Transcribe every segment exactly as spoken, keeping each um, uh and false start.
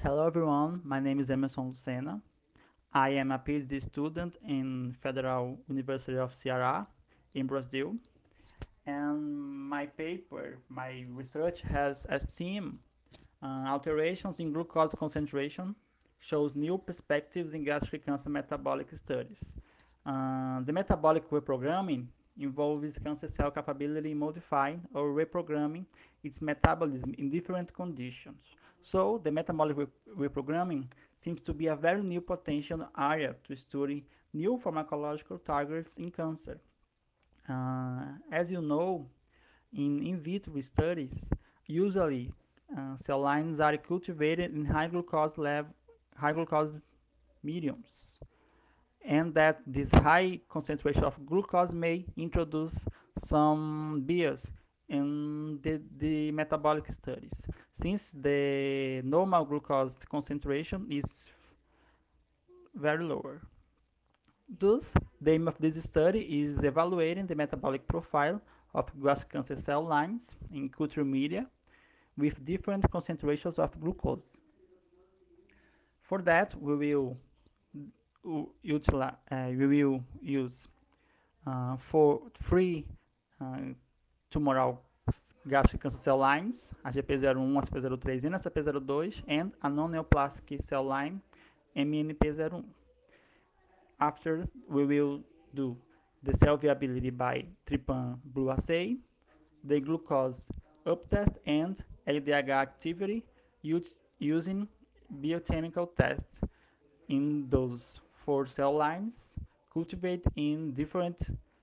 Hello everyone, my name is Emerson Lucena. I am a PhD student in Federal University of Ceará in Brazil, and my paper, my research has as theme uh, alterations in glucose concentration shows new perspectives in gastric cancer metabolic studies. Uh, the metabolic reprogramming involves cancer cell capability modifying or reprogramming its metabolism in different conditions. So the metabolic re- reprogramming seems to be a very new potential area to study new pharmacological targets in cancer. Uh, as you know, in in vitro studies, usually uh, cell lines are cultivated in high glucose level, high glucose mediums, and that this high concentration of glucose may introduce some bias in the, the metabolic studies. Since the normal glucose concentration is very lower. Thus, the aim of this study is evaluating the metabolic profile of gastric cancer cell lines in culture media with different concentrations of glucose. For that, we will utilize, uh, we will use uh, for three uh, tumoral gastric cancer cell lines, a G P zero um, a C P zero três e a C P zero dois, and a non-neoplastic cell line, M N P zero um. After, we will do the cell viability by trypan blue assay, the glucose uptest, and L D H activity using biochemical tests in those four cell lines cultivated in different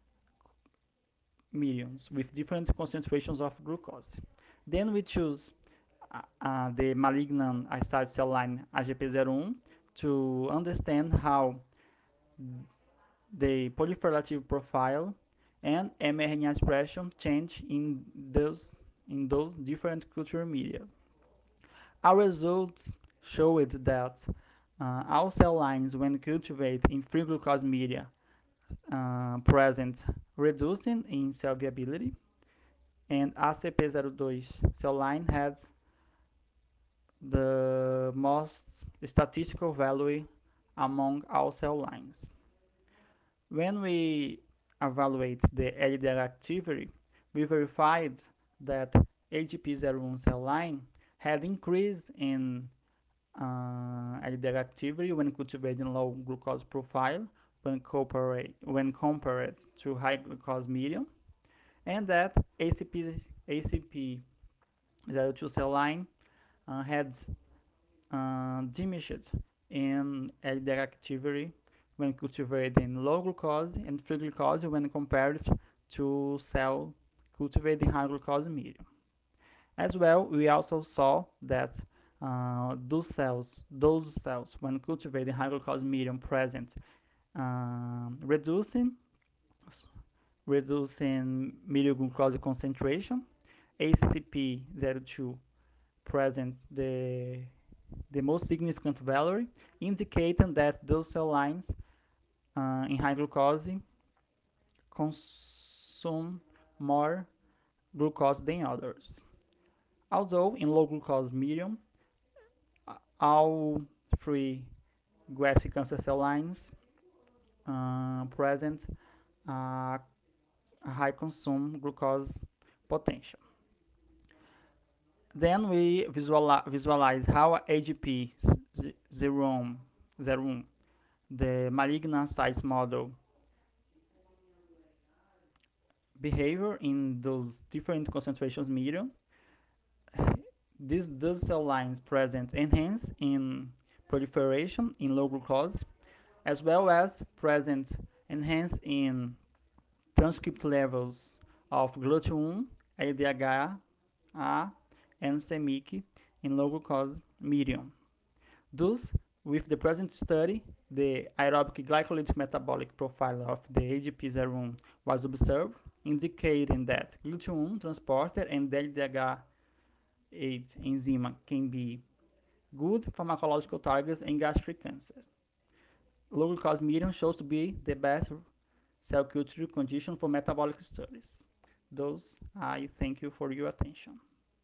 mediums with different concentrations of glucose. Then we choose uh, uh, the malignant ascites cell line A G P zero um to understand how the proliferative profile and mRNA expression change in those in those different culture media. Our results showed that uh, all cell lines when cultivated in free glucose media uh, present reducing in cell viability, and A C P zero two cell line had the most statistical value among all cell lines. When we evaluate the L D L activity, we verified that A G P zero one cell line had increase in uh, L D L activity when cultivated in low glucose profile when compared, when compared to high glucose medium, and that A C P A C P zero two cell line uh, had uh, diminished in L D L activity when cultivated in low glucose and free glucose when compared to cell cultivated in high glucose medium. As well, we also saw that uh, those cells, those cells when cultivated in high glucose medium present, um, reducing reducing medium glucose concentration, A C P zero two present the the most significant value, indicating that those cell lines uh, in high glucose consume more glucose than others. Although in low glucose medium, all three gastric cancer cell lines uh, present uh, a high consume glucose potential. Then we visualize, visualize how A G P zero one, the malignant size model, behavior in those different concentrations medium. These those cell lines present enhance in proliferation in low glucose, as well as present enhance in transcript levels of glutathione, L D H A, and C M Y C in low glucose medium. Thus, with the present study, the aerobic glycolytic metabolic profile of the A G P zero one was observed, indicating that glutathione transporter and L D H eight enzyme can be good pharmacological targets in gastric cancer. Low glucose medium shows to be the best cell culture condition for metabolic studies. Those, I thank you for your attention.